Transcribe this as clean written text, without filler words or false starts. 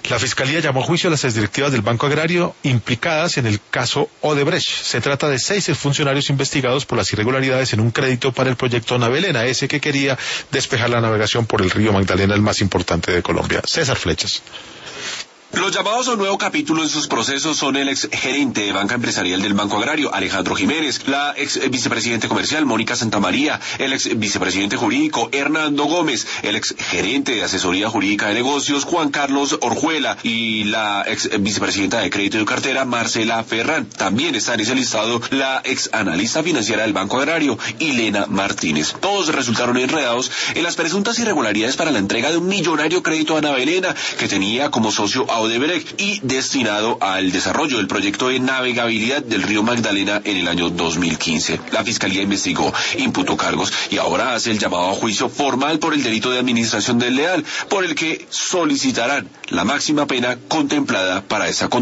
La Fiscalía llamó a juicio a las exdirectivas del Banco Agrario implicadas en el caso Odebrecht. Se trata de 6 exfuncionarios investigados por las irregularidades en un crédito para el proyecto Navelena, ese que quería despejar la navegación por el río Magdalena, el más importante de Colombia. César Flechas. Los llamados a un nuevo capítulo en sus procesos son el ex gerente de banca empresarial del Banco Agrario, Alejandro Jiménez, la ex vicepresidente comercial, Mónica Santamaría, el ex vicepresidente jurídico, Hernando Gómez, el ex gerente de asesoría jurídica de negocios, Juan Carlos Orjuela, y la ex vicepresidenta de crédito de cartera, Marcela Ferrán. También está en ese listado la ex analista financiera del Banco Agrario, Ilena Martínez. Todos resultaron enredados en las presuntas irregularidades para la entrega de un millonario crédito a Navelena, que tenía como socio a Odebrecht y destinado al desarrollo del proyecto de navegabilidad del río Magdalena en el año 2015. La Fiscalía investigó, imputó cargos y ahora hace el llamado a juicio formal por el delito de administración desleal, por el que solicitarán la máxima pena contemplada para esa conducta.